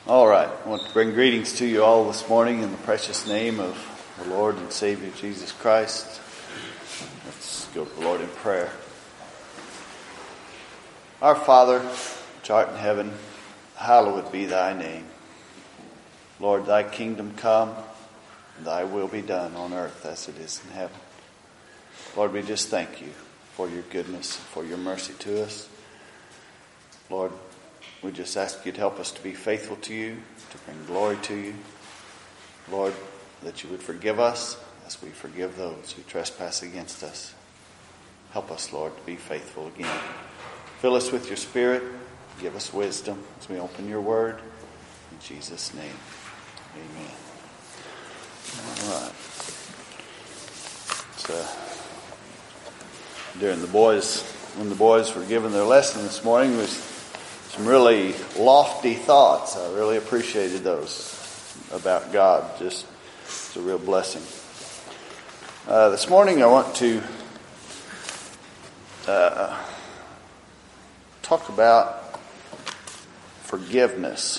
All right, I want to bring greetings to you all this morning in the precious name of the Lord and Savior Jesus Christ. Let's go to the Lord in prayer. Our Father, which art in heaven, hallowed be thy name. Lord, thy kingdom come, and thy will be done on earth as it is in heaven. Lord, we just thank you for your goodness, for your mercy to us. Lord, we just ask you to help us to be faithful to you, to bring glory to you. Lord, that you would forgive us as we forgive those who trespass against us. Help us, Lord, to be faithful again. Fill us with your Spirit. Give us wisdom as we open your word. In Jesus' name, amen. All right. When the boys were given their lesson this morning, was some really lofty thoughts. I really appreciated those about God. Just, it's a real blessing. This morning I want to talk about forgiveness.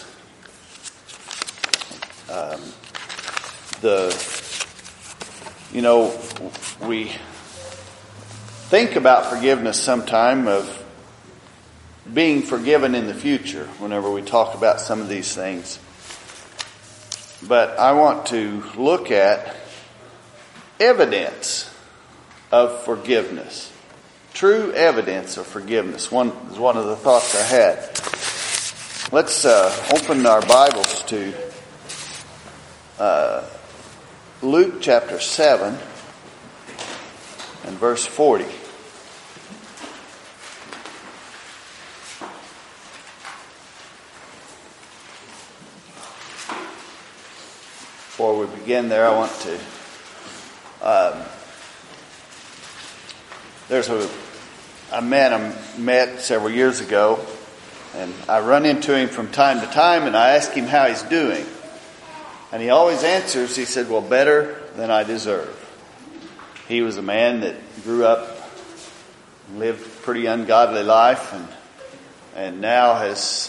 We think about forgiveness sometime of being forgiven in the future whenever we talk about some of these things. But I want to look at evidence of forgiveness. True evidence of forgiveness. One of the thoughts I had. Let's open our Bibles to Luke chapter 7 and verse 40. Before we begin there, I want to... there's a man I met several years ago, and I run into him from time to time, and I ask him how he's doing. And he always answers, he said, well, better than I deserve. He was a man that grew up and lived a pretty ungodly life, and now has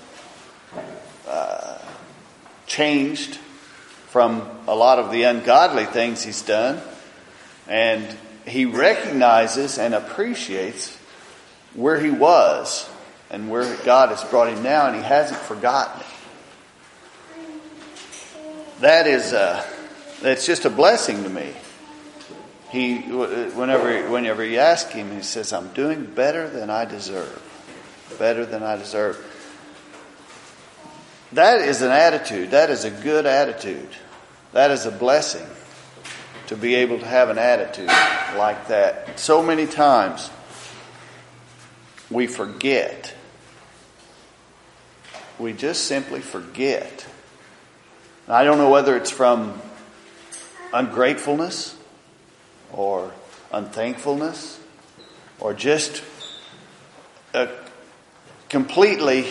changed from a lot of the ungodly things he's done, and he recognizes and appreciates where he was and where God has brought him now, and he hasn't forgotten it. That's just a blessing to me. Whenever you ask him, he says, I'm doing better than I deserve. Better than I deserve. That is an attitude. That is a good attitude. That is a blessing to be able to have an attitude like that. So many times we forget. We just simply forget. I don't know whether it's from ungratefulness or unthankfulness or just completely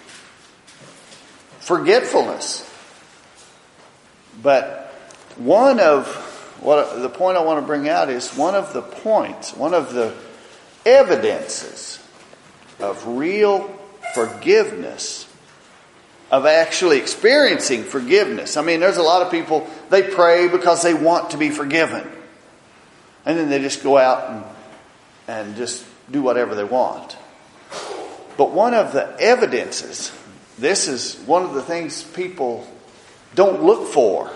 forgetfulness. But the point I want to bring out is one of the evidences of real forgiveness, of actually experiencing forgiveness. I mean, there's a lot of people, they pray because they want to be forgiven. And then they just go out and just do whatever they want. But one of the evidences, this is one of the things people don't look for.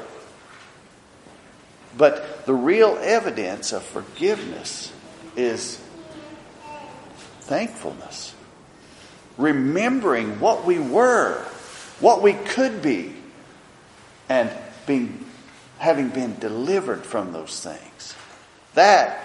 But the real evidence of forgiveness is thankfulness. Remembering what we were, what we could be, and having been delivered from those things. That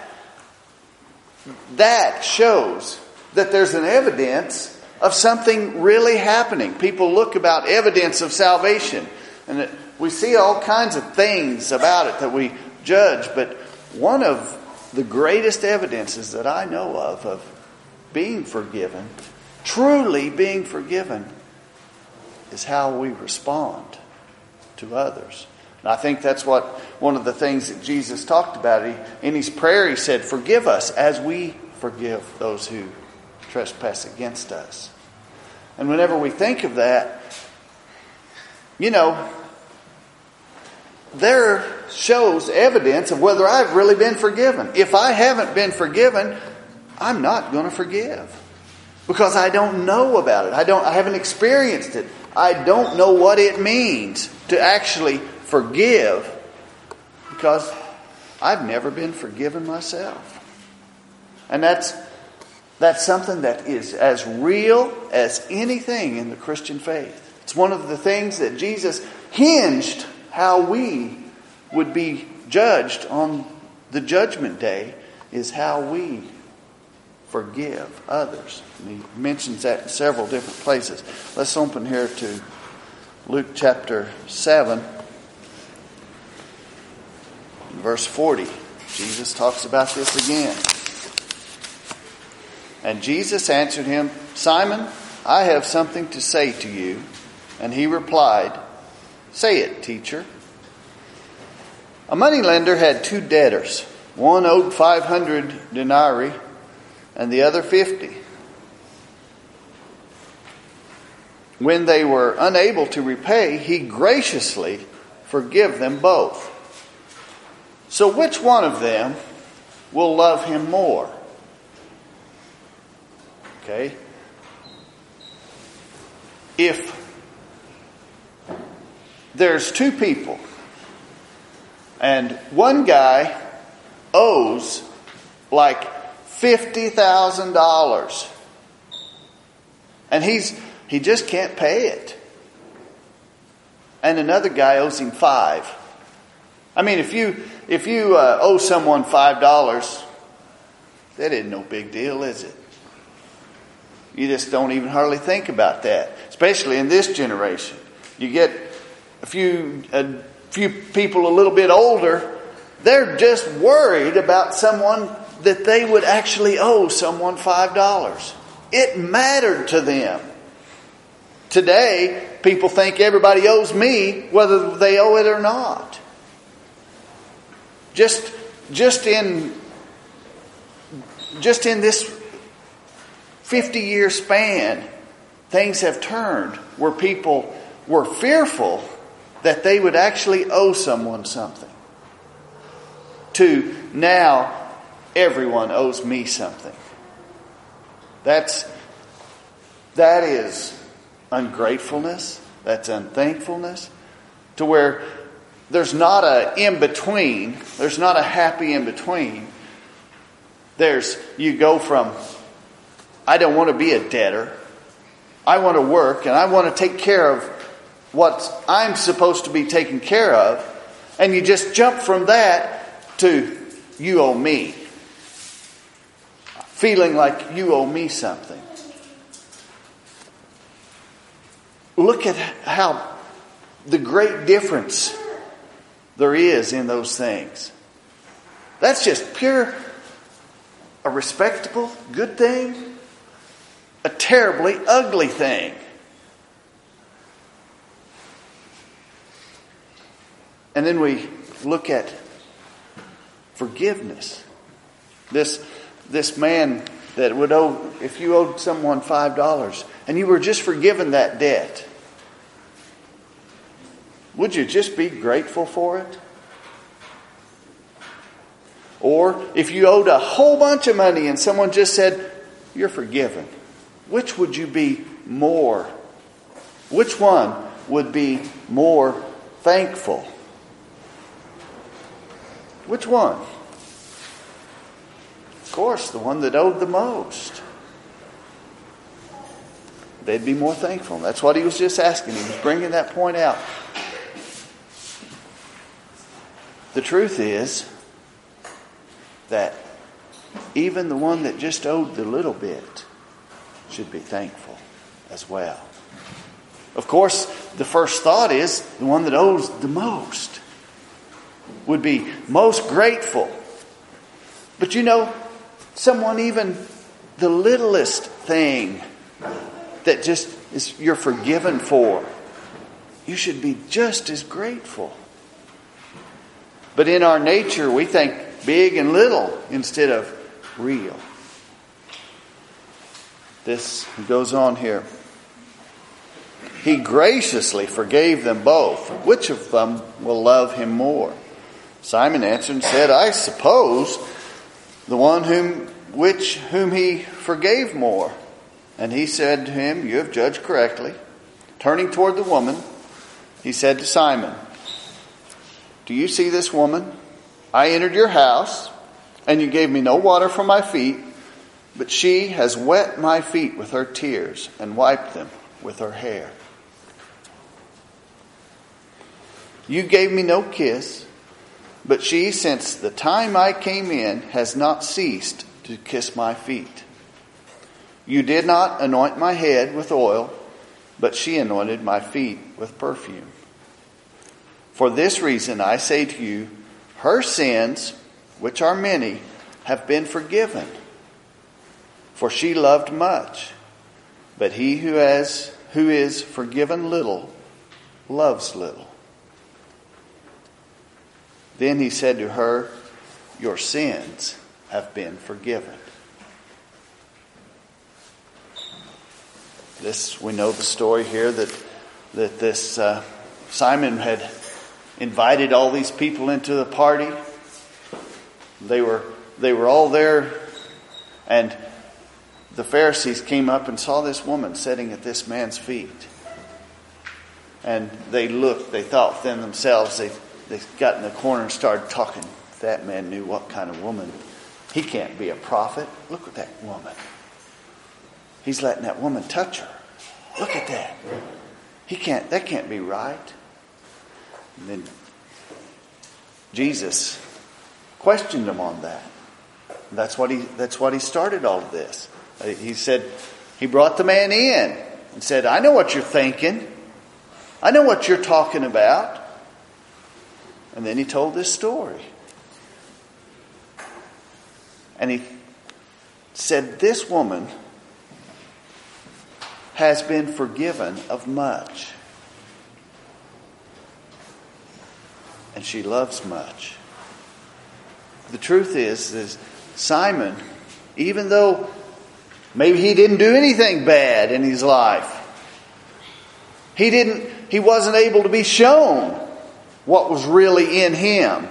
shows that there's an evidence of something really happening. People look about evidence of salvation, and we see all kinds of things about it that we judge, but one of the greatest evidences that I know of being forgiven, truly being forgiven, is how we respond to others. And I think that's what one of the things that Jesus talked about. In his prayer, he said, forgive us as we forgive those who trespass against us. And whenever we think of that, there shows evidence of whether I've really been forgiven. If I haven't been forgiven, I'm not going to forgive. Because I don't know about it. I haven't experienced it. I don't know what it means to actually forgive. Because I've never been forgiven myself. And that's something that is as real as anything in the Christian faith. It's one of the things that Jesus hinged how we would be judged on the judgment day, is how we forgive others. And he mentions that in several different places. Let's open here to Luke chapter 7, verse 40. Jesus talks about this again. And Jesus answered him, Simon, I have something to say to you. And he replied, Say it, teacher. A moneylender had 2 debtors. One owed 500 denarii and the other 50. When they were unable to repay, he graciously forgave them both. So which one of them will love him more? Okay. If there's 2 people and one guy owes like $50,000 and he just can't pay it, and another guy owes him $5. I mean, if you owe someone $5, that isn't no big deal, is it? You just don't even hardly think about that, especially in this generation. You get a few people a little bit older, they're just worried about someone that they would actually owe someone $5. It mattered to them. Today, people think everybody owes me, whether they owe it or not. Just in this 50-year span, things have turned where people were fearful that they would actually owe someone something, to now everyone owes me something. That is ungratefulness. That's unthankfulness. To where there's not a in-between. There's not a happy in-between. You go from, I don't want to be a debtor. I want to work and I want to take care of what I'm supposed to be taken care of. And you just jump from that to, you owe me. Feeling like you owe me something. Look at how the great difference there is in those things. That's just pure, a respectable, good thing, a terribly ugly thing. And then we look at forgiveness. This man that would owe, if you owed someone $5 and you were just forgiven that debt, would you just be grateful for it? Or if you owed a whole bunch of money and someone just said, you're forgiven, which would you be more? Which one would be more thankful? Which one? Of course, the one that owed the most. They'd be more thankful. That's what he was just asking. He was bringing that point out. The truth is that even the one that just owed the little bit should be thankful as well. Of course, the first thought is the one that owes the most would be most grateful. But someone even the littlest thing that just is you're forgiven for, you should be just as grateful. But in our nature, we think big and little instead of real. This goes on here. He graciously forgave them both. Which of them will love him more? Simon answered and said, I suppose the one whom he forgave more. And he said to him, you have judged correctly. Turning toward the woman, he said to Simon, do you see this woman? I entered your house, and you gave me no water for my feet, but she has wet my feet with her tears and wiped them with her hair. You gave me no kiss, but she, since the time I came in, has not ceased to kiss my feet. You did not anoint my head with oil, but she anointed my feet with perfume. For this reason I say to you, her sins, which are many, have been forgiven. For she loved much, but he who is forgiven little loves little. Then he said to her, your sins have been forgiven. We know the story here that this Simon had invited all these people into the party. They were all there, and the Pharisees came up and saw this woman sitting at this man's feet. And they thought within themselves, they got in the corner and started talking. That man knew what kind of woman. He can't be a prophet. Look at that woman. He's letting that woman touch her. Look at that. That can't be right. And then Jesus questioned him on that. That's what he started all of this. He said, he brought the man in and said, I know what you're thinking. I know what you're talking about. And then he told this story. And he said, this woman has been forgiven of much. And she loves much. The truth is Simon, even though maybe he didn't do anything bad in his life, he wasn't able to be shown what was really in him.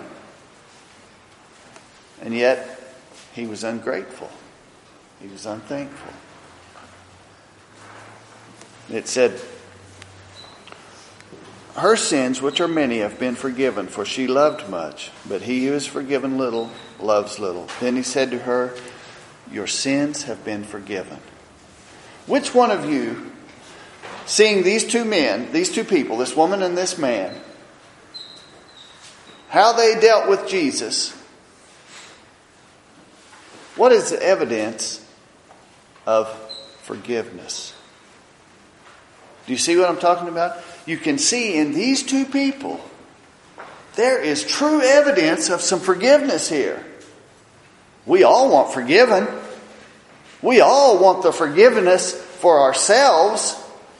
And yet, he was ungrateful. He was unthankful. It said, her sins, which are many, have been forgiven, for she loved much. But he who is forgiven little loves little. Then he said to her, your sins have been forgiven. Which one of you, seeing these two people, this woman and this man, how they dealt with Jesus, what is the evidence of forgiveness? Do you see what I'm talking about? You can see in these two people, there is true evidence of some forgiveness here. We all want forgiven. We all want the forgiveness for ourselves.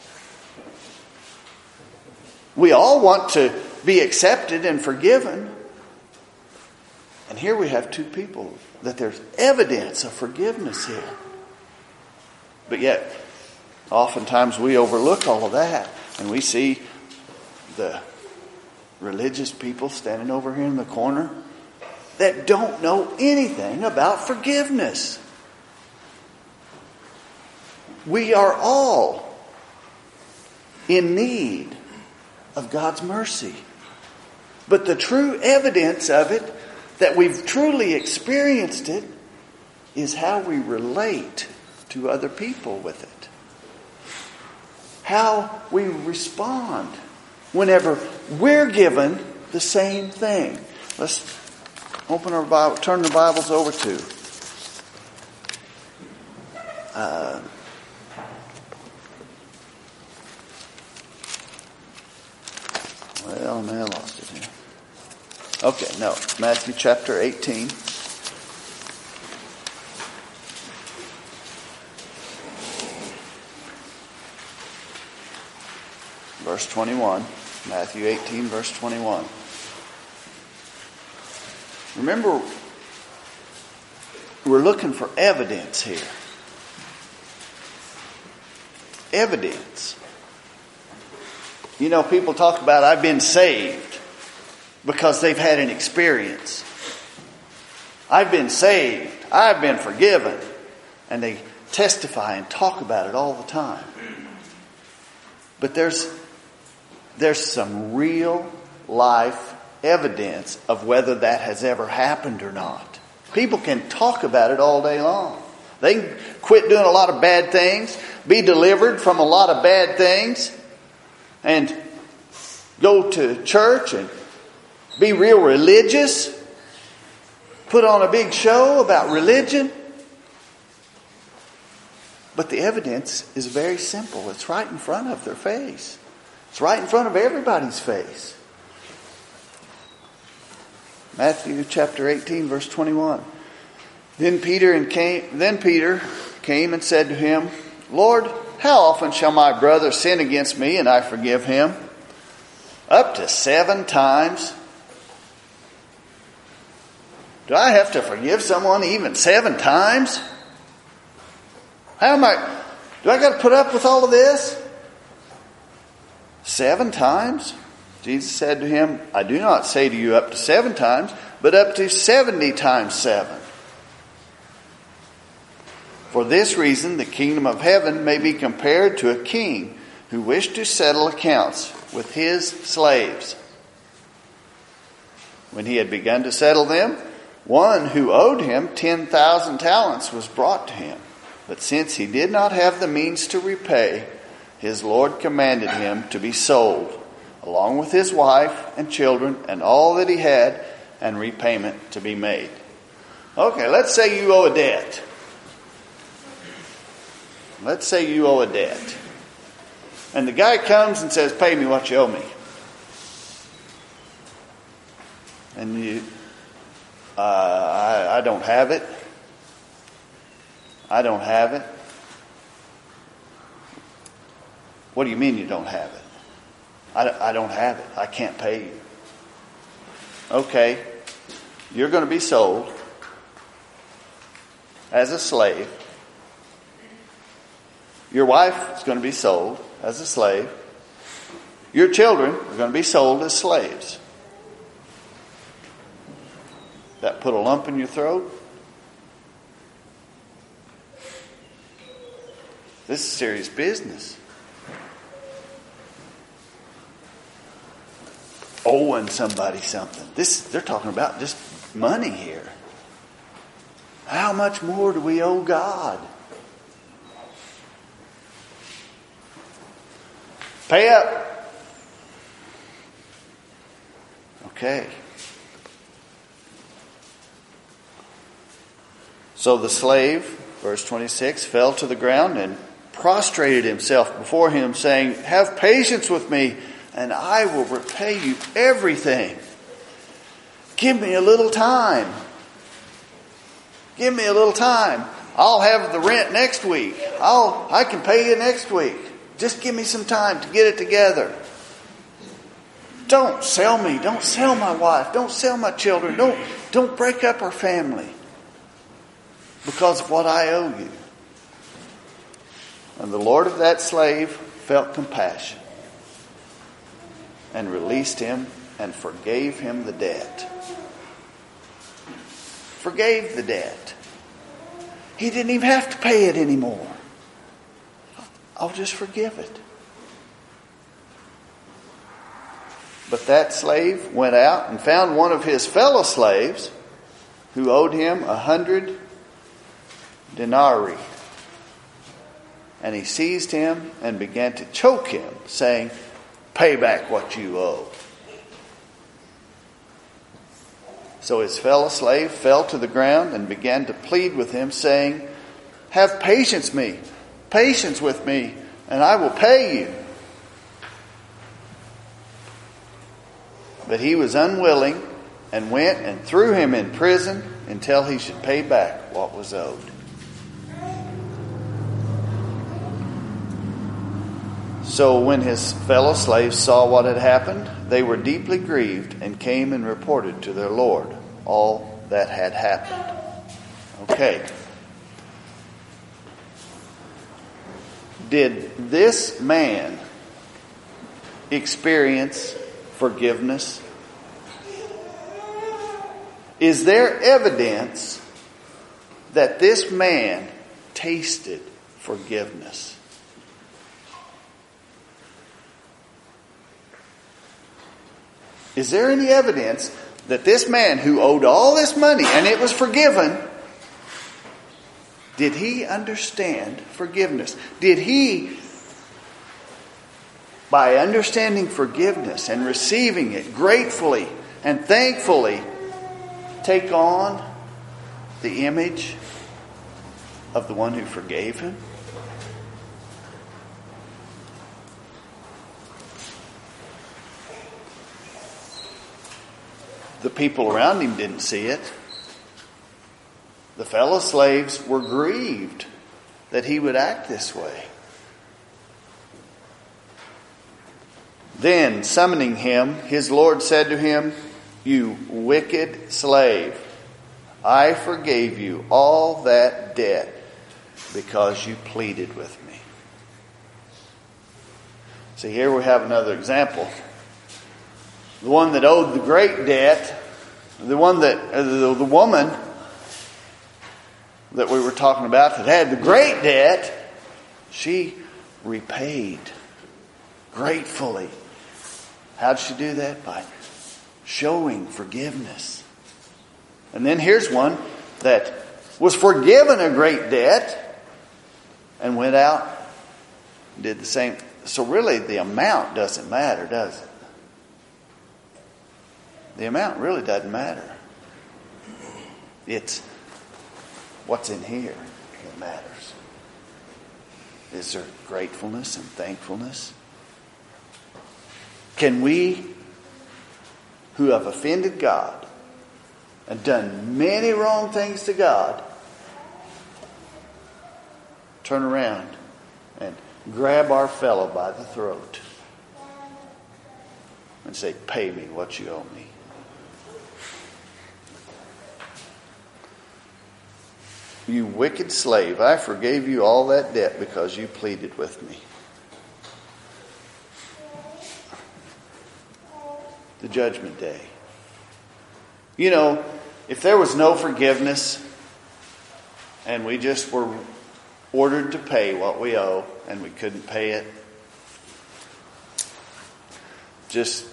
We all want to be accepted and forgiven. And here we have two people that there's evidence of forgiveness here. But yet, oftentimes we overlook all of that. And we see the religious people standing over here in the corner that don't know anything about forgiveness. We are all in need of God's mercy. But the true evidence of it, that we've truly experienced it, is how we relate to other people with it. How we respond whenever we're given the same thing. Let's open our Bible, turn the Bibles over to I lost it here. Okay, no, Matthew chapter 18. Verse 21. Matthew 18, verse 21. Remember, we're looking for evidence here. Evidence. You know, people talk about, I've been saved, because they've had an experience. I've been saved. I've been forgiven. And they testify and talk about it all the time. But there's some real life evidence of whether that has ever happened or not. People can talk about it all day long. They can quit doing a lot of bad things, be delivered from a lot of bad things, and go to church and be real religious, put on a big show about religion. But the evidence is very simple. It's right in front of their face. It's right in front of everybody's face. Matthew chapter 18, verse 21. Then Peter came and said to him, Lord, how often shall my brother sin against me and I forgive him? Up to 7 times. Do I have to forgive someone even 7 times? Do I got to put up with all of this? 7 times? Jesus said to him, I do not say to you up to 7 times, but up to 70 times 7. For this reason, the kingdom of heaven may be compared to a king who wished to settle accounts with his slaves. When he had begun to settle them, one who owed him 10,000 talents was brought to him. But since he did not have the means to repay, his Lord commanded him to be sold, along with his wife and children and all that he had, and repayment to be made. Okay, let's say you owe a debt. Let's say you owe a debt. And the guy comes and says, pay me what you owe me. And I don't have it. I don't have it. What do you mean you don't have it? I don't have it. I can't pay you. Okay. You're going to be sold as a slave. Your wife is going to be sold as a slave. Your children are going to be sold as slaves. That put a lump in your throat? This is serious business. Owing somebody something. They're talking about just money here. How much more do we owe God? Pay up. Okay. So the slave, verse 26, fell to the ground and prostrated himself before him, saying, have patience with me, and I will repay you everything. Give me a little time. Give me a little time. I'll have the rent next week. I can pay you next week. Just give me some time to get it together. Don't sell me. Don't sell my wife. Don't sell my children. Don't break up our family because of what I owe you. And the Lord of that slave felt compassion and released him and forgave him the debt. Forgave the debt. He didn't even have to pay it anymore. I'll just forgive it. But that slave went out and found one of his fellow slaves who owed him 100 denarii. And he seized him and began to choke him, saying, pay back what you owe. So his fellow slave fell to the ground and began to plead with him, saying, have patience with me, and I will pay you. But he was unwilling and went and threw him in prison until he should pay back what was owed. So when his fellow slaves saw what had happened, they were deeply grieved and came and reported to their Lord all that had happened. Okay. Did this man experience forgiveness? Is there evidence that this man tasted forgiveness? Is there any evidence that this man who owed all this money and it was forgiven, did he understand forgiveness? Did he, by understanding forgiveness and receiving it gratefully and thankfully, take on the image of the one who forgave him? The people around him didn't see it. The fellow slaves were grieved that he would act this way. Then, summoning him, his Lord said to him, "You wicked slave, I forgave you all that debt because you pleaded with me." See, here we have another example. The one that owed the great debt, the woman that we were talking about that had the great debt, she repaid gratefully. How did she do that? By showing forgiveness. And then here's one that was forgiven a great debt and went out and did the same. So really the amount doesn't matter, does it? The amount really doesn't matter. It's what's in here that matters. Is there gratefulness and thankfulness? Can we, who have offended God and done many wrong things to God, turn around and grab our fellow by the throat and say, "Pay me what you owe me"? "You wicked slave, I forgave you all that debt because you pleaded with me." The judgment day. You know, if there was no forgiveness and we just were ordered to pay what we owe and we couldn't pay it, just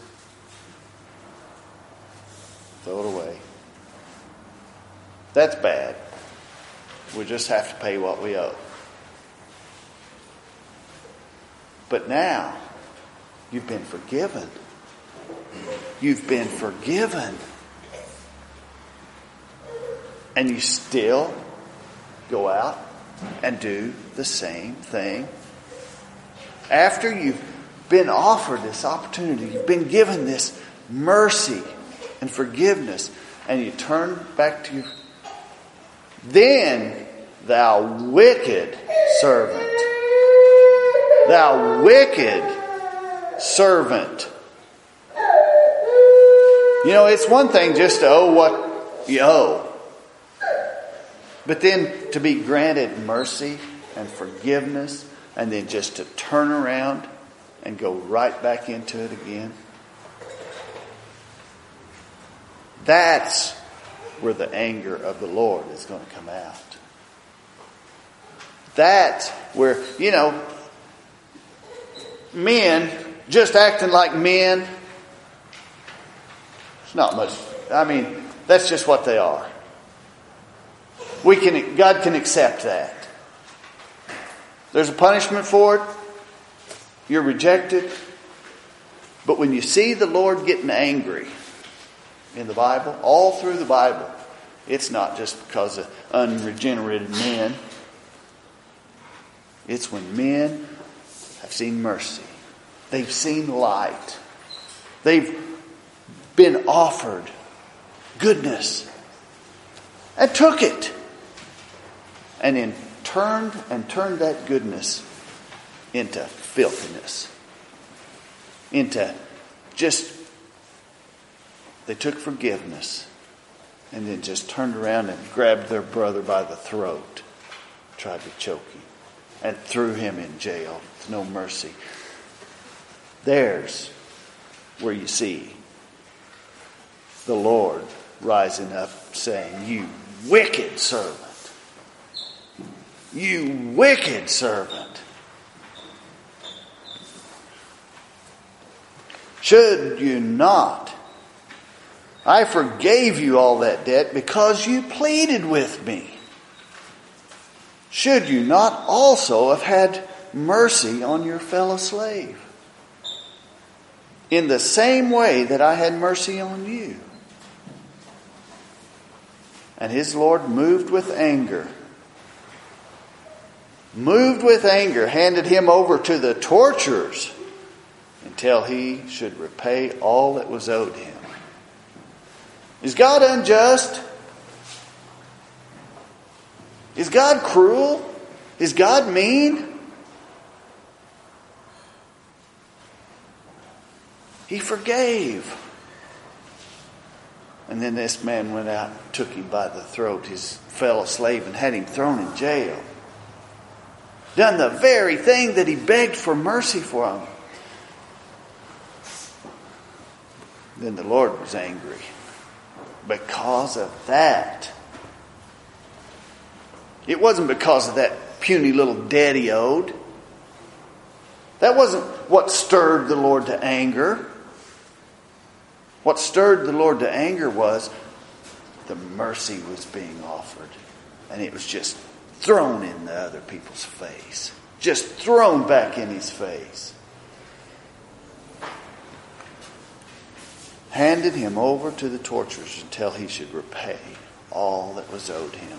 throw it away. That's bad. We just have to pay what we owe. But now, you've been forgiven. You've been forgiven. And you still go out and do the same thing. After you've been offered this opportunity, you've been given this mercy and forgiveness, and you turn back to your... "Then, thou wicked servant, thou wicked servant." You know, it's one thing just to owe what you owe. But then to be granted mercy and forgiveness, and then just to turn around and go right back into it again. That's where the anger of the Lord is going to come out. That's where, you know, men just acting like men, it's not much. I mean, that's just what they are. God can accept that. There's a punishment for it. You're rejected. But when you see the Lord getting angry in the Bible, all through the Bible, it's not just because of unregenerated men. It's when men have seen mercy. They've seen light. They've been offered goodness and took it. And then turned that goodness into filthiness. Into just, they took forgiveness and then just turned around and grabbed their brother by the throat, tried to choke him, and threw him in jail with no mercy. There's where you see the Lord rising up saying, "You wicked servant. You wicked servant. Should you not? I forgave you all that debt because you pleaded with me. Should you not also have had mercy on your fellow slave, in the same way that I had mercy on you?" And his Lord, moved with anger, handed him over to the torturers until he should repay all that was owed him. Is God unjust? Is God cruel? Is God mean? He forgave. And then this man went out and took him by the throat, his fellow slave, and had him thrown in jail. Done the very thing that he begged for mercy for him. Then the Lord was angry because of that. It wasn't because of that puny little debt he owed. That wasn't what stirred the Lord to anger. What stirred the Lord to anger was the mercy was being offered. And it was just thrown in the other people's face. Just thrown back in his face. Handed him over to the torturers until he should repay all that was owed him.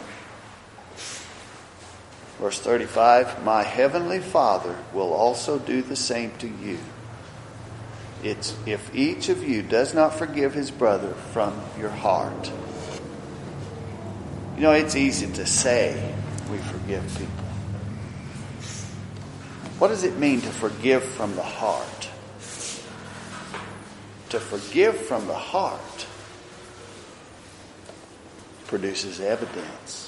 Verse 35, my heavenly Father will also do the same to you. It's if each of you does not forgive his brother from your heart. You know, it's easy to say we forgive people. What does it mean to forgive from the heart? To forgive from the heart produces evidence.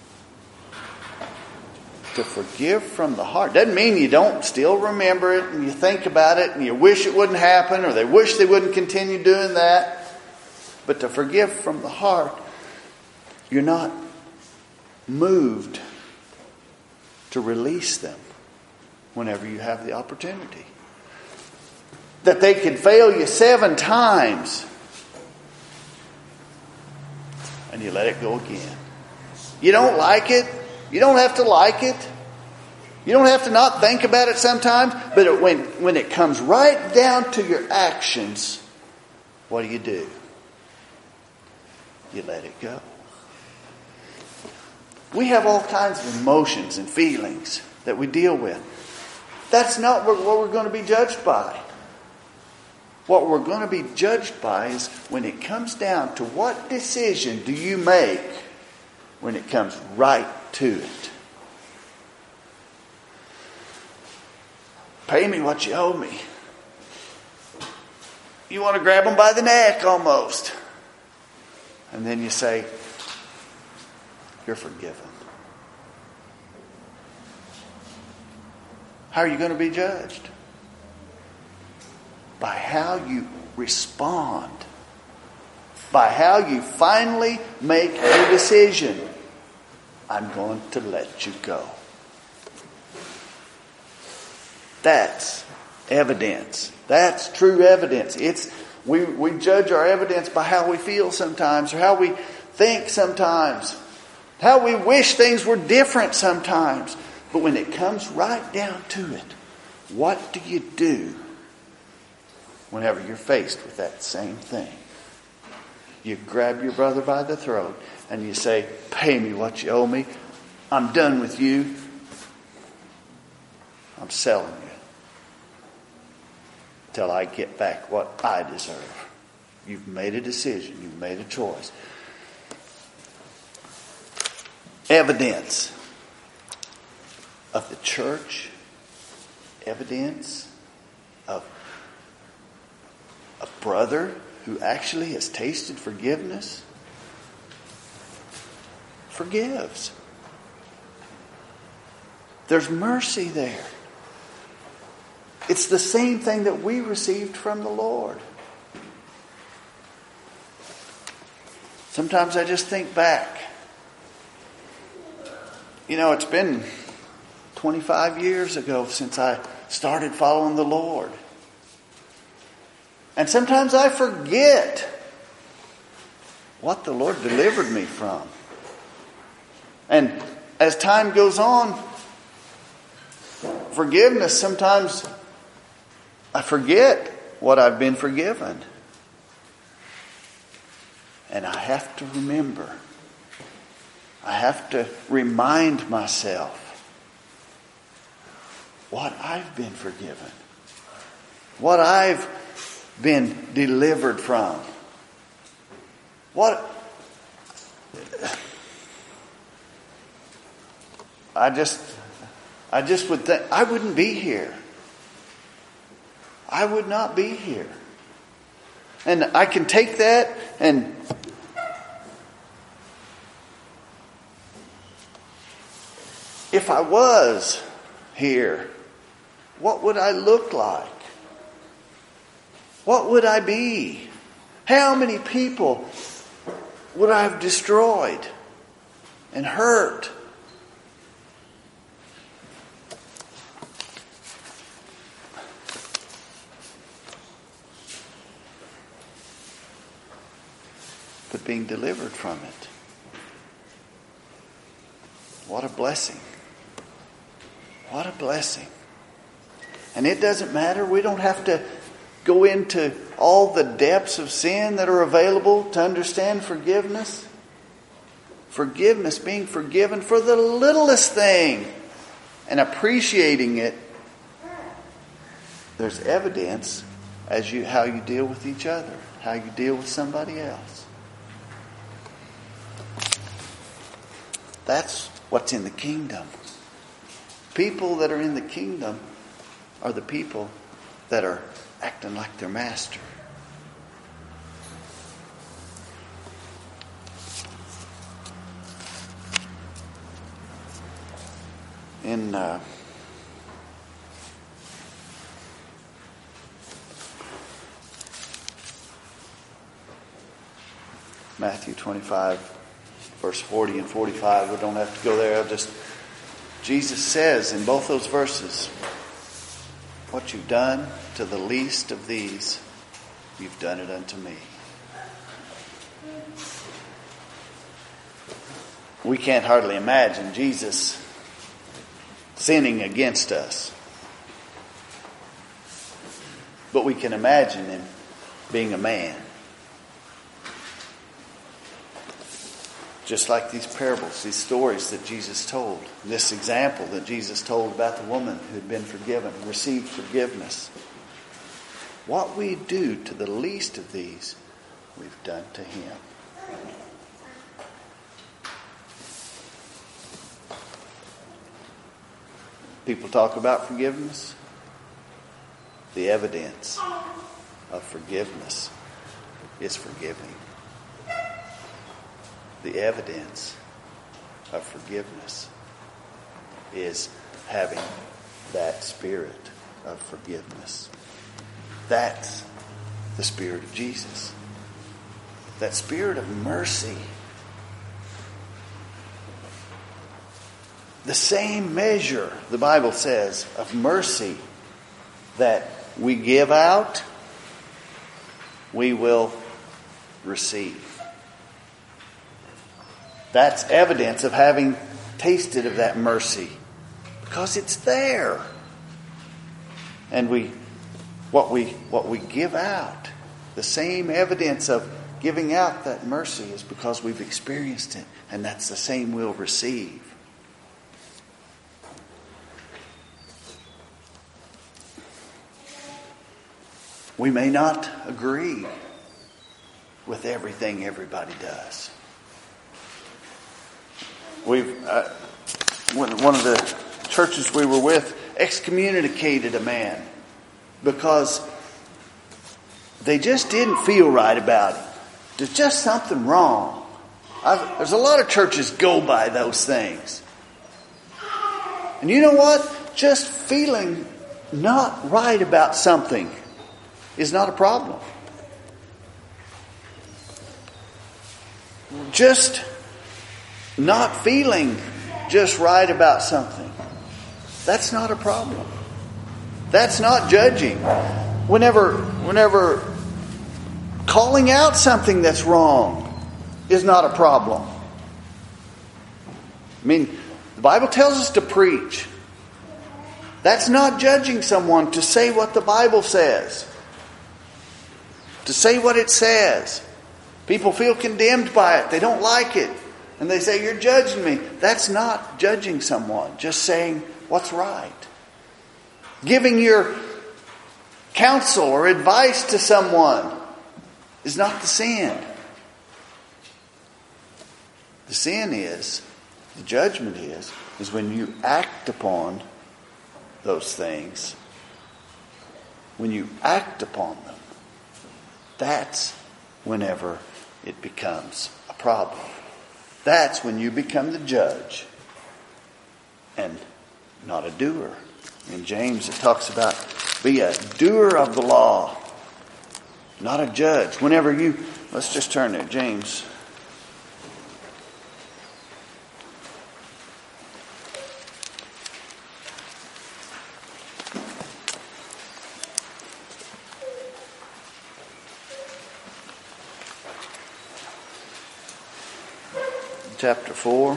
To forgive from the heart doesn't mean you don't still remember it and you think about it and you wish it wouldn't happen or they wish they wouldn't continue doing that. But to forgive from the heart, you're not moved to release them whenever you have the opportunity. That they could fail you 7 times and you let it go again. You don't like it. You don't have to like it. You don't have to not think about it sometimes. But when it comes right down to your actions, what do? You let it go. We have all kinds of emotions and feelings that we deal with. That's not what we're going to be judged by. What we're going to be judged by is when it comes down to what decision do you make when it comes right to it. Pay me what you owe me. You want to grab them by the neck almost. And then you say, you're forgiven. How are you going to be judged? By how you respond. By how you finally make a decision. I'm going to let you go. That's evidence. That's true evidence. We judge our evidence by how we feel sometimes, or how we think sometimes, how we wish things were different sometimes. But when it comes right down to it, what do you do whenever you're faced with that same thing? You grab your brother by the throat and you say, pay me what you owe me. I'm done with you. I'm selling you till I get back what I deserve. You've made a decision. You've made a choice. Evidence of the church. Evidence of a brother who actually has tasted forgiveness. Forgives. There's mercy there. It's the same thing that we received from the Lord. Sometimes I just think back. It's been 25 years ago since I started following the Lord. And sometimes I forget what the Lord delivered me from. And as time goes on, forgiveness, sometimes I forget what I've been forgiven. And I have to remember. I have to remind myself what I've been forgiven. What I've been delivered from. I just would think, I wouldn't be here. I would not be here. And I can take that and if I was here, what would I look like? What would I be? How many people would I have destroyed and hurt? But being delivered from it. What a blessing. What a blessing. And it doesn't matter. We don't have to go into all the depths of sin that are available to understand forgiveness. Forgiveness, being forgiven for the littlest thing and appreciating it. There's evidence as how you deal with each other, how you deal with somebody else. That's what's in the kingdom. People that are in the kingdom are the people that are acting like their master. In Matthew 25, verse 40 and 45, we don't have to go there. Jesus says in both those verses, what you've done to the least of these, you've done it unto me. We can't hardly imagine Jesus sinning against us. But we can imagine him being a man. Just like these parables, these stories that Jesus told. This example that Jesus told about the woman who had been forgiven, received forgiveness. What we do to the least of these, we've done to him. People talk about forgiveness. The evidence of forgiveness is forgiving. The evidence of forgiveness is having that spirit of forgiveness. That's the Spirit of Jesus. That spirit of mercy. The same measure, the Bible says, of mercy that we give out, we will receive. That's evidence of having tasted of that mercy. Because it's there. And what we give out, the same evidence of giving out that mercy is because we've experienced it. And that's the same we'll receive. We may not agree with everything everybody does. One of the churches we were with excommunicated a man because they just didn't feel right about him. There's just something wrong. There's a lot of churches go by those things. And you know what? Just feeling not right about something is not a problem. Just not feeling just right about something, that's not a problem. That's not judging. Whenever calling out something that's wrong is not a problem. I mean, the Bible tells us to preach. That's not judging someone to say what the Bible says. To say what it says. People feel condemned by it. They don't like it. And they say, you're judging me. That's not judging someone. Just saying what's right. Giving your counsel or advice to someone is not the sin. The sin is, the judgment is when you act upon those things. When you act upon them, that's whenever it becomes a problem. That's when you become the judge and not a doer. In James it talks about be a doer of the law, not a judge. Whenever you, let's just turn there, James. Chapter 4.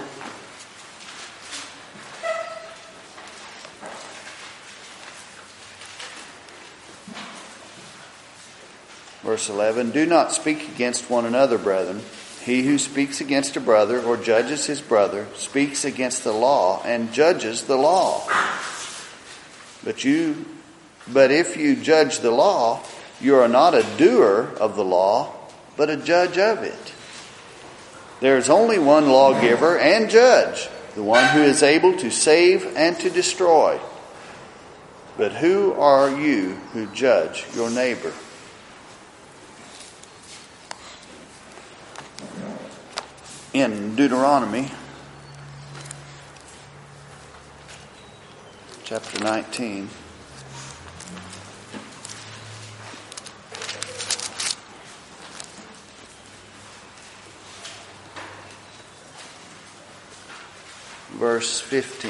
Verse 11, do not speak against one another, brethren. He who speaks against a brother or judges his brother speaks against the law and judges the law. But if you judge the law, you are not a doer of the law, but a judge of it. There is only one lawgiver and judge, the one who is able to save and to destroy. But who are you who judge your neighbor? In Deuteronomy, chapter 19, verse 15.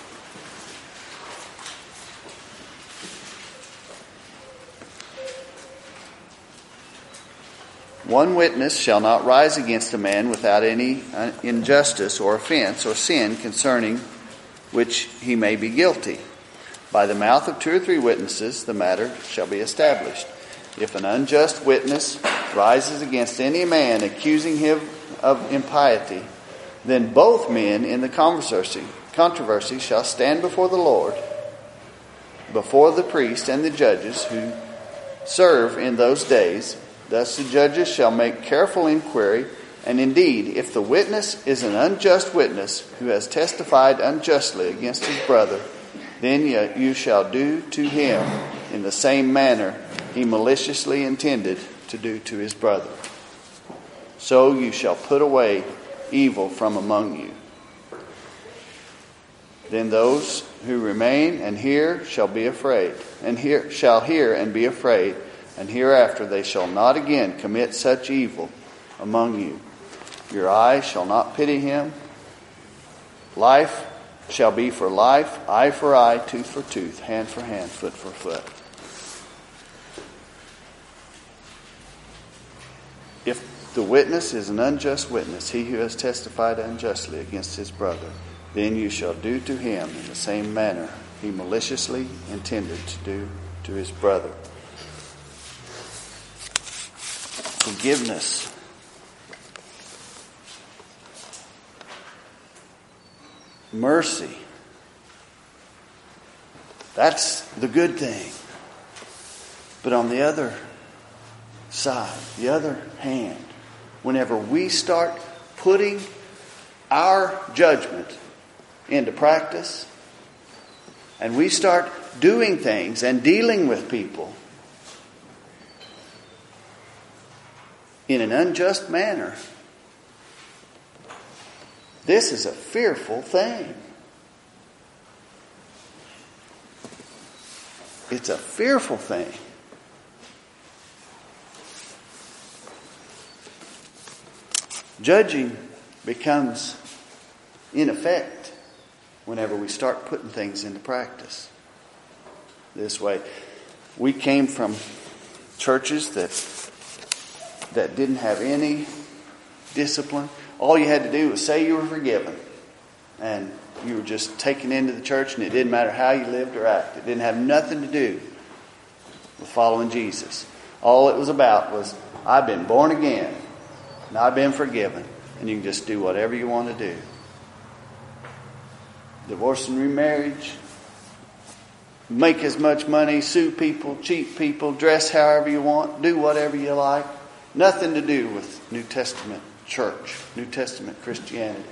One witness shall not rise against a man without any injustice or offense or sin concerning which he may be guilty. By the mouth of 2 or 3 witnesses the matter shall be established. If an unjust witness rises against any man accusing him of impiety, then both men in the controversy shall stand before the Lord, before the priest and the judges who serve in those days. Thus the judges shall make careful inquiry, and indeed, if the witness is an unjust witness who has testified unjustly against his brother, then you shall do to him in the same manner he maliciously intended to do to his brother. So you shall put away evil from among you. Then those who remain and hear shall be afraid, shall hear and be afraid, and hereafter they shall not again commit such evil among you. Your eye shall not pity him. Life shall be for life, eye for eye, tooth for tooth, hand for hand, foot for foot. If the witness is an unjust witness, he who has testified unjustly against his brother, then you shall do to him in the same manner he maliciously intended to do to his brother. Forgiveness. Mercy. That's the good thing. But on the other side, the other hand, whenever we start putting our judgment into practice and we start doing things and dealing with people in an unjust manner, this is a fearful thing. It's a fearful thing. Judging becomes in effect whenever we start putting things into practice. This way, we came from churches that didn't have any discipline. All you had to do was say you were forgiven, and you were just taken into the church, and it didn't matter how you lived or acted. It didn't have nothing to do with following Jesus. All it was about was, I've been born again, and I've been forgiven, and you can just do whatever you want to do. Divorce and remarriage, make as much money, sue people, cheat people, dress however you want, do whatever you like. Nothing to do with New Testament church, New Testament Christianity.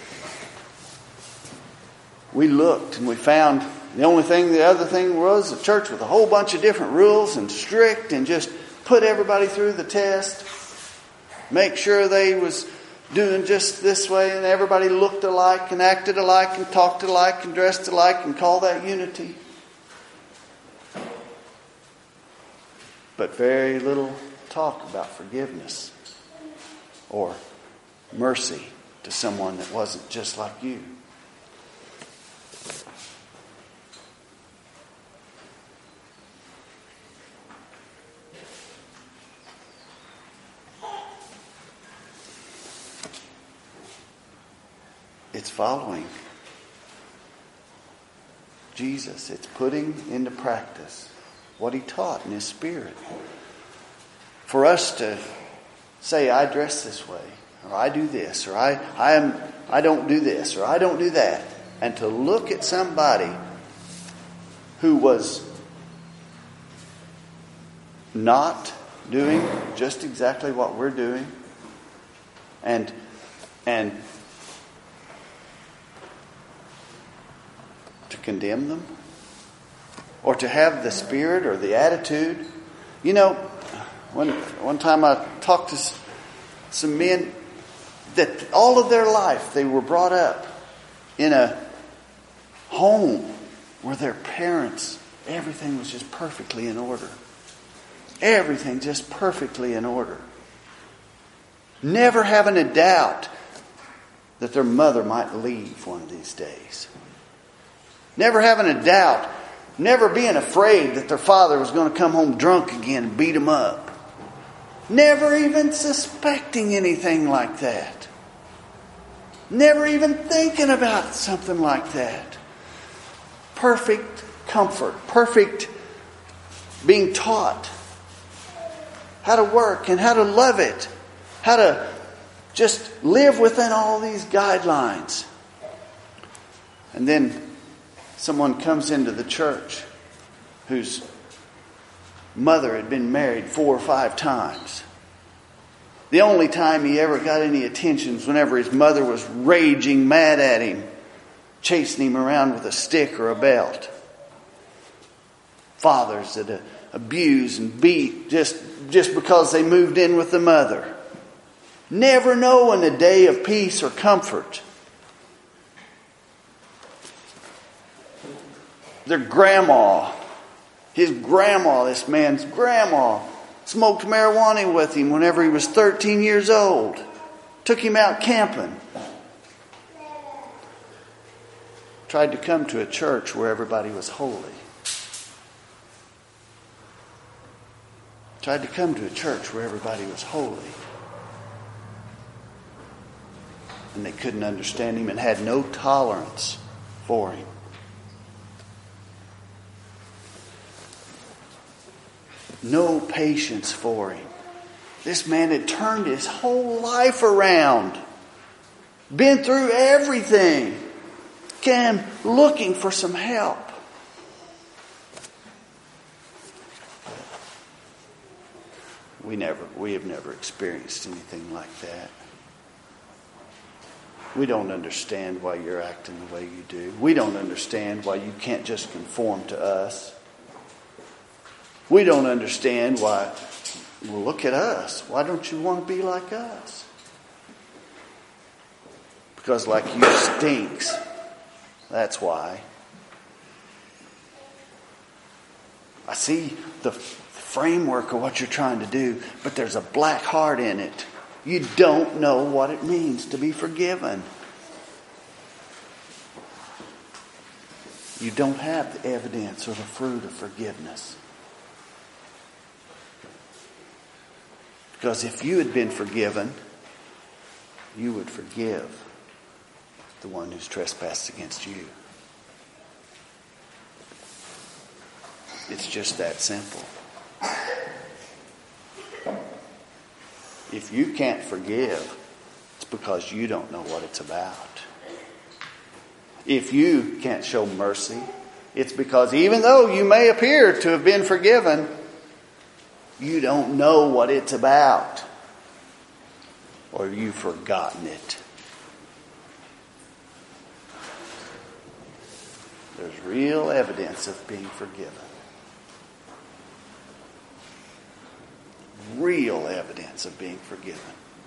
We looked and we found the other thing was a church with a whole bunch of different rules and strict and just put everybody through the test. Make sure they was doing just this way and everybody looked alike and acted alike and talked alike and dressed alike and call that unity. But very little talk about forgiveness or mercy to someone that wasn't just like you. It's following Jesus. It's putting into practice what He taught in His Spirit. For us to say, I dress this way, or I do this, or I don't do this, or I don't do that, and to look at somebody who was not doing just exactly what we're doing, and to condemn them, or to have the spirit or the attitude. You know, one time I talked to some men that all of their life they were brought up in a home where their parents, everything was just perfectly in order. Everything just perfectly in order. Never having a doubt that their mother might leave one of these days. Never having a doubt, never being afraid that their father was going to come home drunk again and beat them up. Never even suspecting anything like that. Never even thinking about something like that. Perfect comfort, perfect being taught how to work and how to love it, how to just live within all these guidelines. And then someone comes into the church whose mother had been married 4 or 5 times. The only time he ever got any attention was whenever his mother was raging mad at him, chasing him around with a stick or a belt. Fathers that abuse and beat just because they moved in with the mother. Never knowing a day of peace or comfort. Their grandma, this man's grandma, smoked marijuana with him whenever he was 13 years old. Took him out camping. Tried to come to a church where everybody was holy. Tried to come to a church where everybody was holy. And they couldn't understand him and had no tolerance for him. No patience for him. This man had turned his whole life around. Been through everything. Came looking for some help. We have never experienced anything like that. We don't understand why you're acting the way you do. We don't understand why you can't just conform to us. We don't understand why, well, look at us. Why don't you want to be like us? Because like you stinks. That's why. I see the framework of what you're trying to do, but there's a black heart in it. You don't know what it means to be forgiven. You don't have the evidence or the fruit of forgiveness. Because if you had been forgiven, you would forgive the one who's trespassed against you. It's just that simple. If you can't forgive, it's because you don't know what it's about. If you can't show mercy, it's because even though you may appear to have been forgiven, you don't know what it's about. Or you've forgotten it. There's real evidence of being forgiven. Real evidence of being forgiven.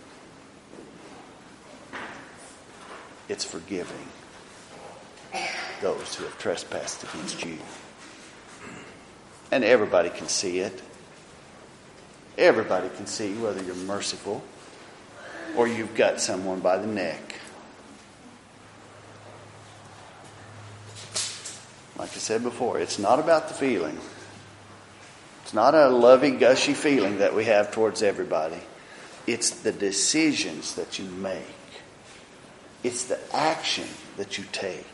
It's forgiving those who have trespassed against you. And everybody can see it. Everybody can see whether you're merciful or you've got someone by the neck. Like I said before, it's not about the feeling. It's not a lovey-gushy feeling that we have towards everybody. It's the decisions that you make. It's the action that you take.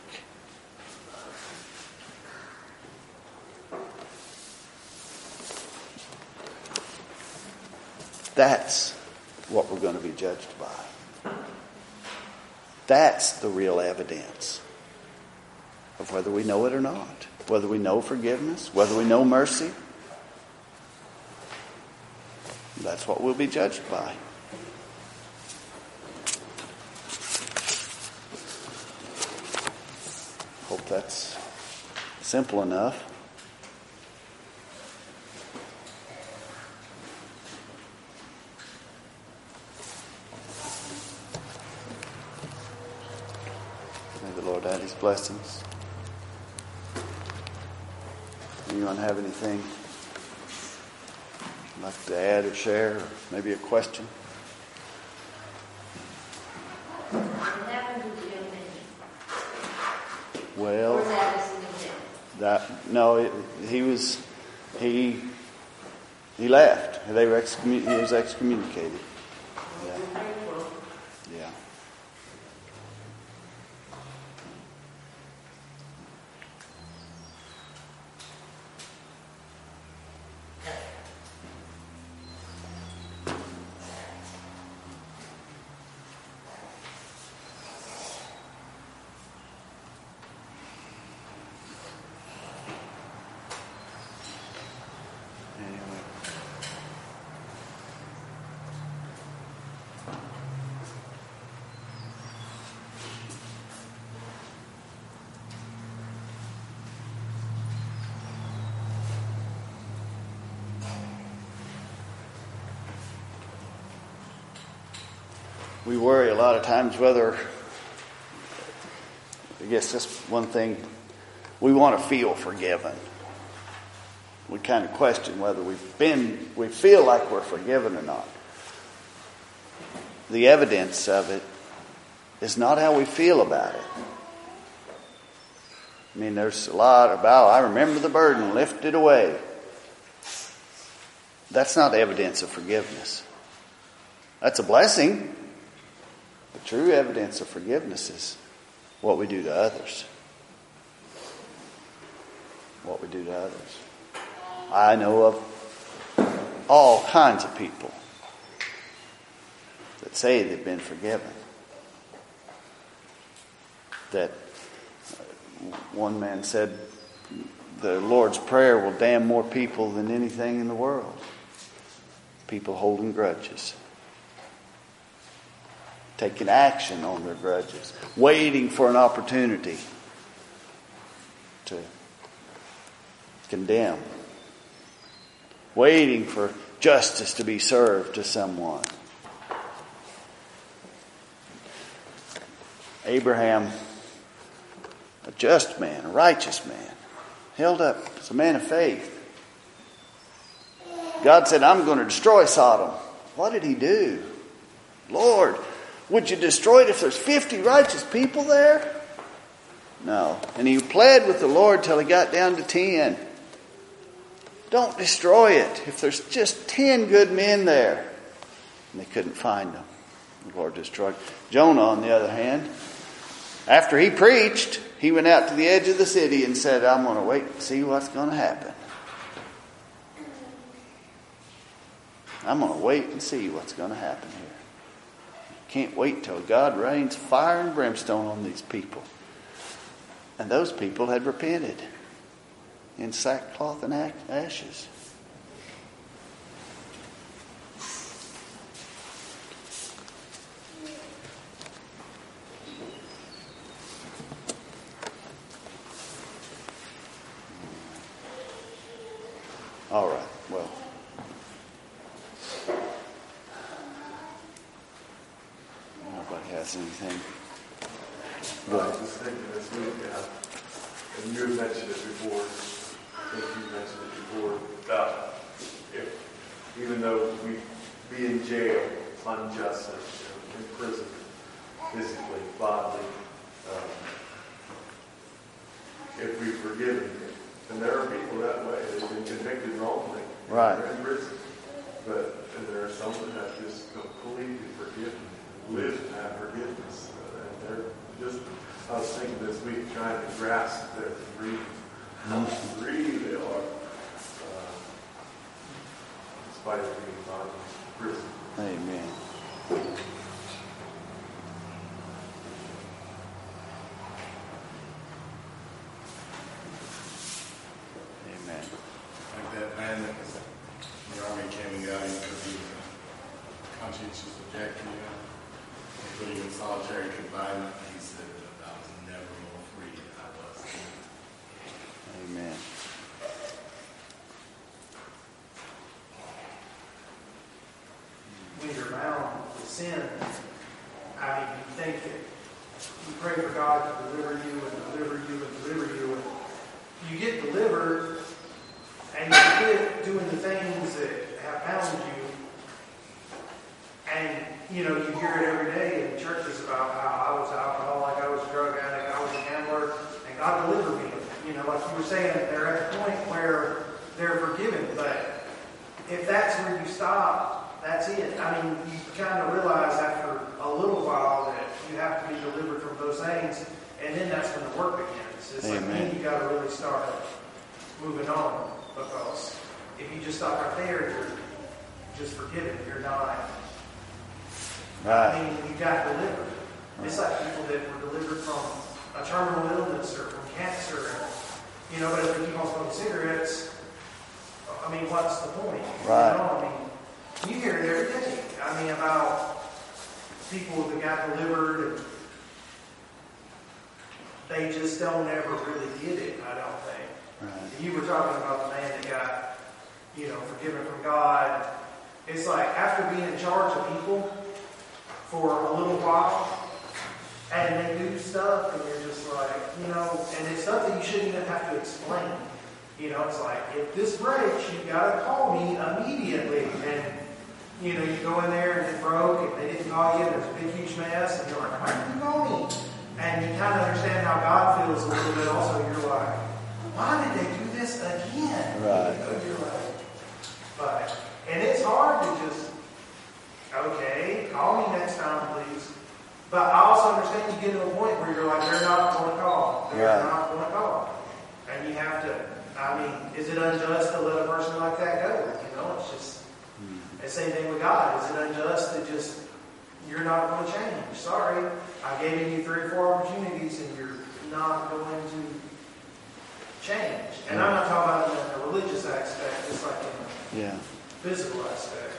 That's what we're going to be judged by. That's the real evidence of whether we know it or not. Whether we know forgiveness, whether we know mercy. That's what we'll be judged by. Hope that's simple enough. May the Lord add His blessings. Anyone have anything you'd like to add or share, or maybe a question? What happened to the young man? Well, Or that is an example? He left. He was excommunicated. Yeah. Yeah. We worry a lot of times whether, I guess that's one thing, we want to feel forgiven. We kind of question whether we feel like we're forgiven or not. The evidence of it is not how we feel about it. I mean, there's a lot about, I remember the burden lifted away. That's not evidence of forgiveness. That's a blessing. The true evidence of forgiveness is what we do to others. What we do to others. I know of all kinds of people that say they've been forgiven. That one man said, the Lord's Prayer will damn more people than anything in the world. People holding grudges. Taking action on their grudges. Waiting for an opportunity to condemn. Waiting for justice to be served to someone. Abraham, a just man, a righteous man, held up as a man of faith. God said, I'm going to destroy Sodom. What did he do? Lord, would you destroy it if there's 50 righteous people there? No. And he pled with the Lord till he got down to 10. Don't destroy it if there's just 10 good men there. And they couldn't find them. The Lord destroyed. Jonah, on the other hand, after he preached, he went out to the edge of the city and said, I'm going to wait and see what's going to happen. I'm going to wait and see what's going to happen here. Can't wait till God rains fire and brimstone on these people. And those people had repented in sackcloth and ashes. All right, well. Nobody has anything. I was just thinking this week, and you mentioned it before, I think you mentioned it before, about if, even though we be in jail unjustly, in prison, physically, bodily, if we've forgiven, and there are people that way, they've been convicted wrongly, right. They're in prison, and there are some that have just completely forgiven, live in that forgiveness, and they're just, I was thinking this week, trying to grasp their freedom, how free they are, in spite of being brought in prison. Amen. Amen. Like that man that was in the army came and got him because he was a conscientious objector, They put him in solitary confinement. He said that I was never more free than I was then. Amen. When you're bound with sin, I mean, you think that you pray for God to deliver you and deliver you and deliver you, and you get delivered, and you quit doing the things that have bound you, and you hear it every day in churches about how I was an alcoholic, I was a drug addict, I was a gambler, and God delivered me. Like you were saying, they're at the point where they're forgiven, but if that's where you stop, that's it. I mean, you kind of realize after a little while that you have to be delivered from those things, and then that's when the work begins. It's like then you got to really start moving on, because if you just stop right there, you're just forgiven. You're not. Right. I mean, you got delivered. It's like people that were delivered from a terminal illness or from cancer, but if they keep on smoking cigarettes, I mean, what's the point? Right. I mean, you hear it every day. I mean, about people that got delivered and they just don't ever really get it, I don't think. Right. You were talking about the man that got, forgiven from God. It's like after being in charge of people for a little while, and they do stuff, and you're just like, and it's stuff that you shouldn't even have to explain. It's like, if this breaks, you gotta call me immediately. And, you go in there and it broke, and they didn't call you, and there's a big, huge mess, and you're like, why didn't you call me? And you kind of understand how God feels a little bit also. You're like, why did they do this again? Right. You're like, and it's hard to just, okay, call me next time, please. But I also understand you get to a point where you're like, they're not going to call. They're not going to call. And you have to, is it unjust to let a person like that go? It's just, the same thing with God. Is it unjust to just, you're not going to change? Sorry, I gave you 3 or 4 opportunities and you're not going to change. And I'm not talking about in a religious aspect, just like in a physical aspect.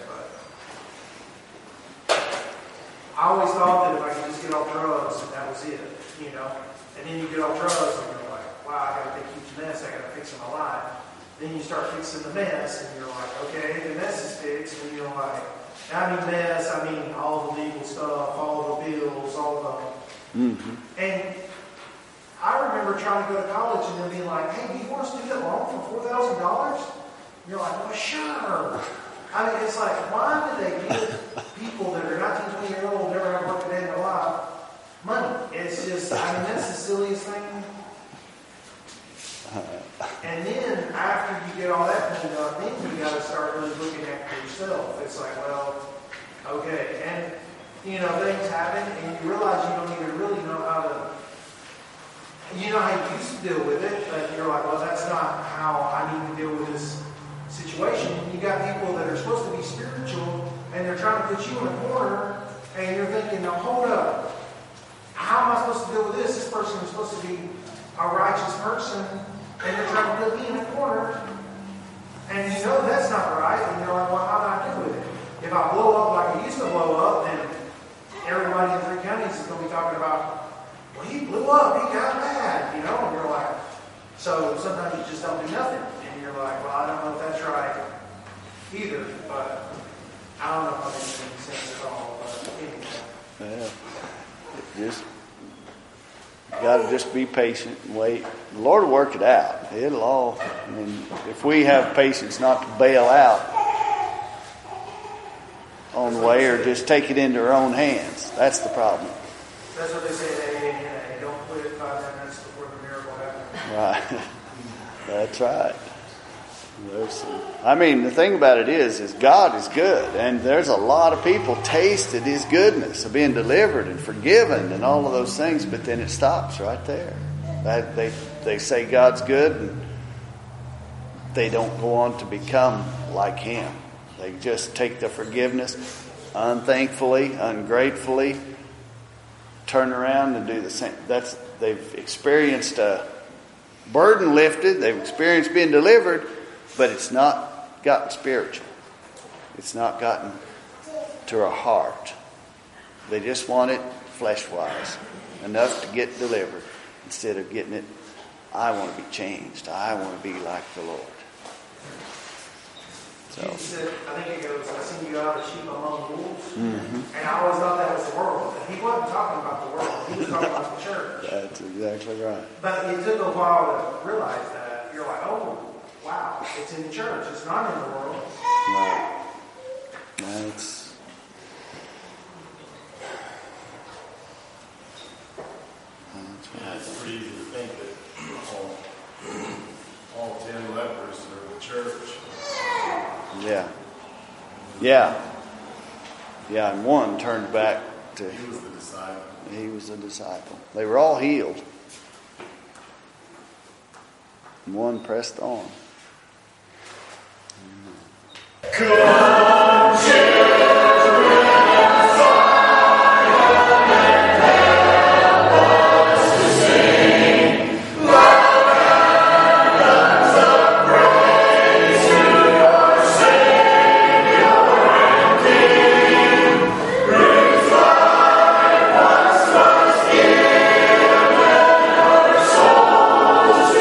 I always thought that if I could just get off drugs, that was it, And then you get off drugs and you're like, wow, I got a big huge mess, I got to fix in my life. Then you start fixing the mess and you're like, okay, the mess is fixed. And you're like, I mean mess, all the legal stuff, all the bills, all the... Mm-hmm. And I remember trying to go to college and then being like, hey, do you want us to do that loan for $4,000? You're like, well, sure. I mean, it's like, why do they give people that are 19, 20 years old, never have worked a day in their life, money? It's just, I mean, that's the silliest thing. And then after you get all that cleaned up, then you got to start really looking after yourself. It's like, well, okay. And, you know, things happen and you realize you don't even really know how to, you know how you used to deal with it, but you're like, well, that's not how I need to deal with this situation. You got people that are supposed to be spiritual and they're trying to put you in a corner and you're thinking, now hold up. How am I supposed to deal with this? This person is supposed to be a righteous person and they're trying to put me in a corner. And you know that's not right. And you're like, well, how do I deal with it? If I blow up like I used to blow up, then everybody in 3 counties is going to be talking about, well, he blew up, he got mad, you know? And you're like, so sometimes you just don't do nothing. And you're like, well, I don't know if that's right either, but I don't know if that makes any sense at all. But anyway. Yeah. Just got to just be patient and wait. The Lord will work it out. It'll all, I mean, if we have patience not to bail out on the way or just take it into our own hands, that's the problem. That's what they say at AA. Don't quit 5 minutes before the miracle happens. Right. That's right. I mean, the thing about it is God is good. And there's a lot of people tasted His goodness of being delivered and forgiven and all of those things. But then it stops right there. They say God's good and they don't go on to become like Him. They just take the forgiveness unthankfully, ungratefully, turn around and do the same. They've experienced a burden lifted. They've experienced being delivered. But it's not gotten spiritual. It's not gotten to our heart. They just want it flesh-wise. Enough to get delivered. Instead of getting it, I want to be changed. I want to be like the Lord. So. Jesus said, I think it goes, I send you out as sheep among wolves. Mm-hmm. And I always thought that was the world. And He wasn't talking about the world. He was talking about the church. That's exactly right. But it took a while to realize that. You're like, oh, wow, it's in the church. It's not in the world. Right. That's Yeah, it's pretty easy to think that all 10 lepers are the church. yeah. Yeah. Yeah, and one turned back to He was the disciple. He was a disciple. They were all healed. And one pressed on.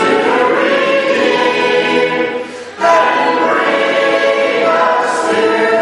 Spirit.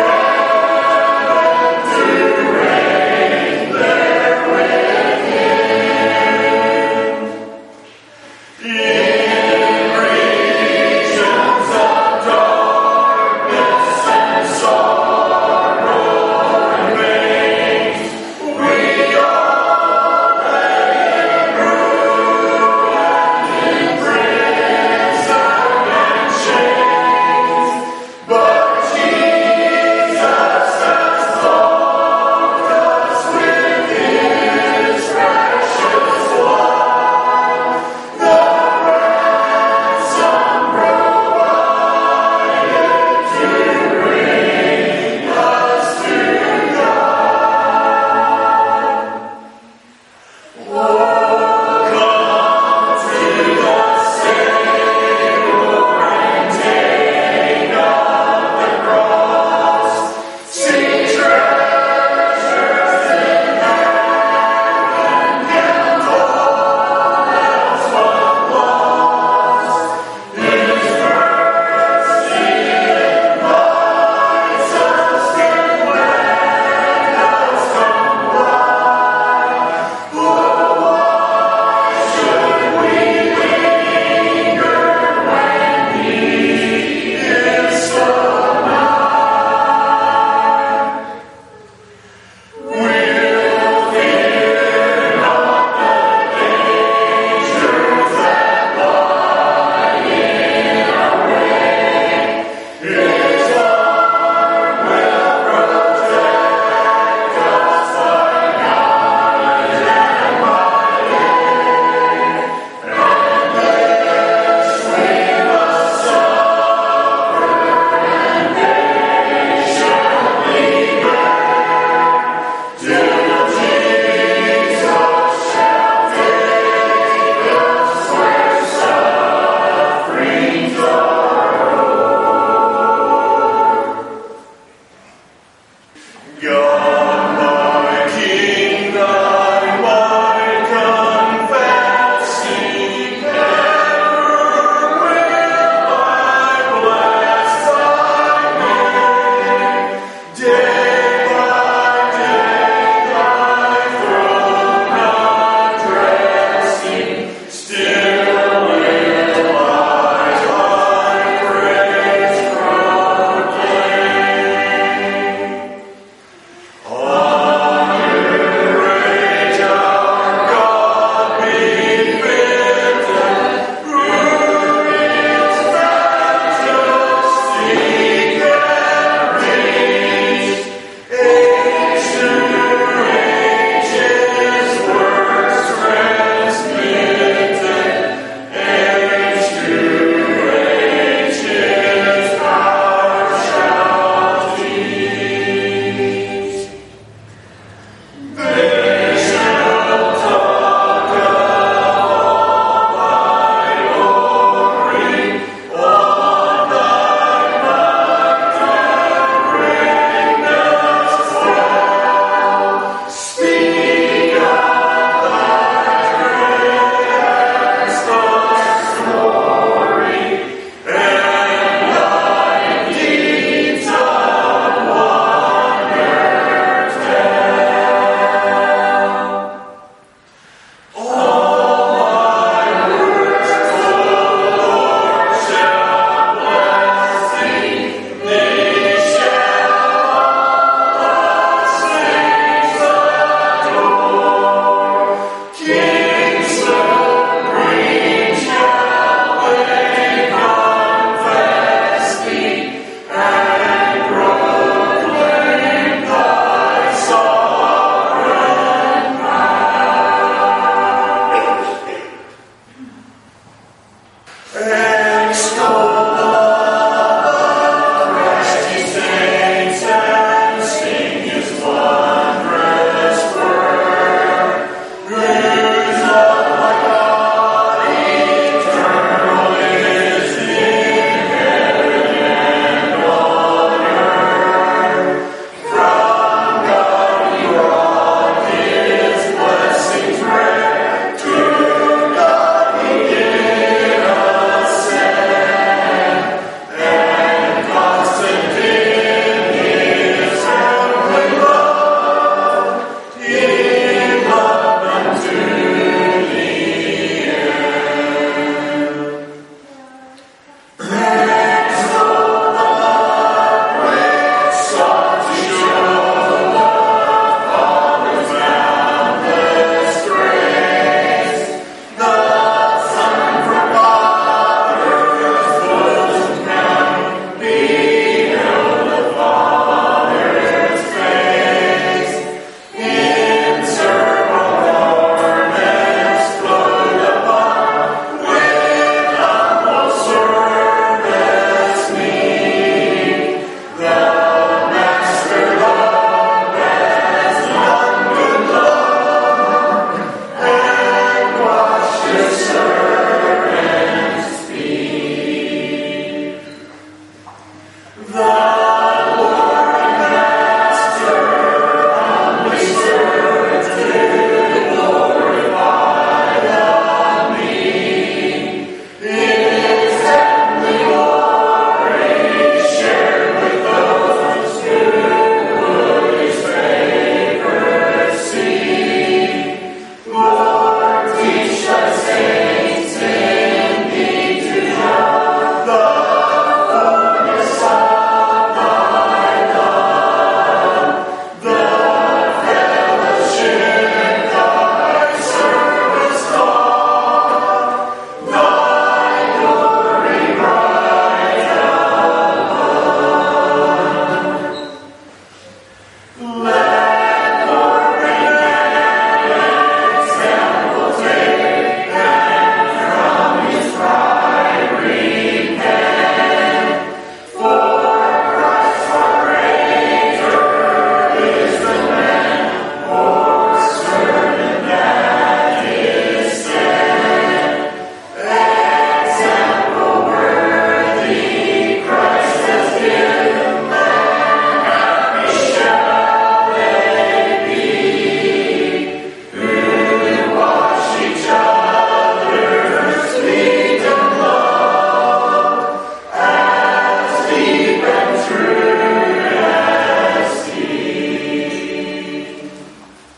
Let